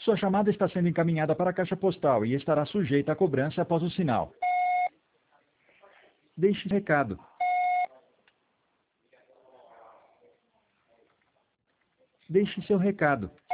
Sua chamada está sendo encaminhada para a caixa postal e estará sujeita a cobrança após o sinal. Deixe recado. Deixe seu recado.